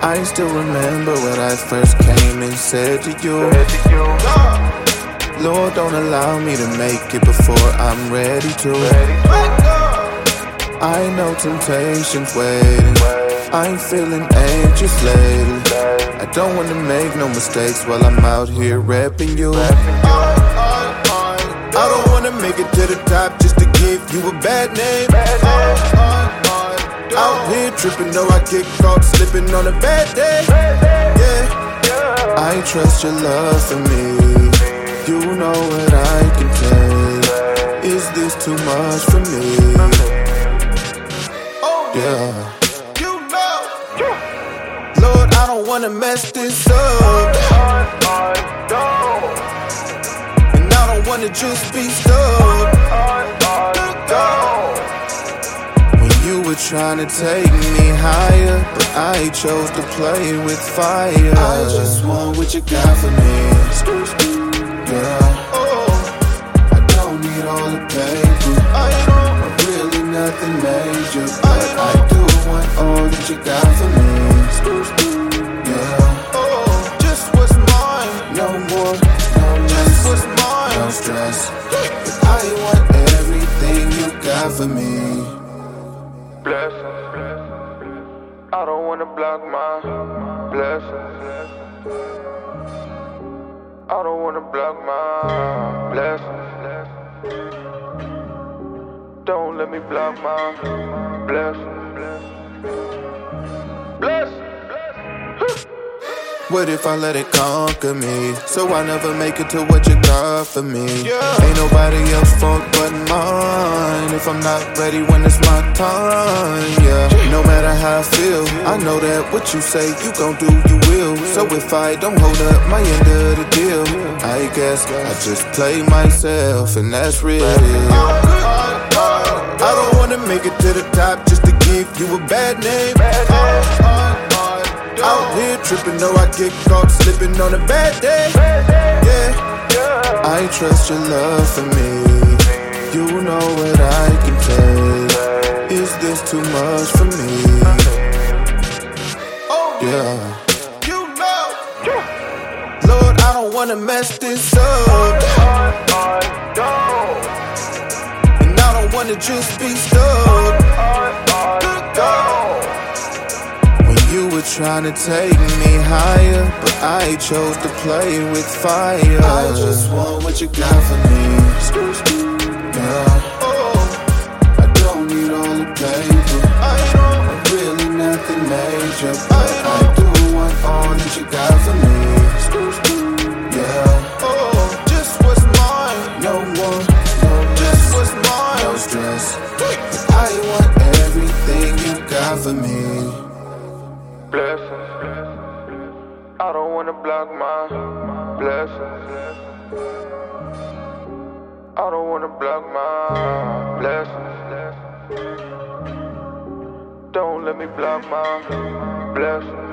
I still remember when I first came and said to you, Lord, don't allow me to make it before I'm ready to. I know temptation's waiting. I'm feeling anxious lately. I don't wanna make no mistakes while I'm out here repping you. I don't wanna make it to the top just to give you a bad name. Out here tripping, though I get caught slipping on a bad day. Yeah, I trust your love for me. You know what I can take. Is this too much for me? Yeah. Lord, I don't wanna mess this up. And I don't wanna just be stuck. When you were trying to take me higher, but I chose to play with fire. I just want what you got for me. Yeah. I don't need all the paper. Really nothing major, but I do want all that you got for me. Yeah. Just what's mine. No more, no less. Just what's mine. No stress. I want everything you got for me. Blessings. I don't wanna block my blessings. I don't wanna block my blessings. Don't let me block my blessings. Blessings. What if I let it conquer me? So I never make it to what you got for me. Ain't nobody else's fault but mine. If I'm not ready when it's my time, yeah. No matter how I feel, I know that what you say you gon' do, you will. So if I don't hold up my end of the deal, I guess I just play myself, and that's real. I don't wanna make it to the top just to give you a bad name. Out here tripping, though I get caught slipping on a bad day. Yeah, I trust your love for me. You know what I can take. Is this too much for me? Yeah. Lord, I don't wanna mess this up. And I don't wanna just be stuck. You were trying to take me higher, but I chose to play with fire. I just want what you got for me. Yeah. I don't need all the paper. Really nothing major, but I do want all that you got for me. Yeah. Just what's mine. No more, no less. Just what's mine. No stress. I want everything you got for me. Blessings. I don't wanna block my blessings. I don't wanna block my blessings. Don't let me block my blessings.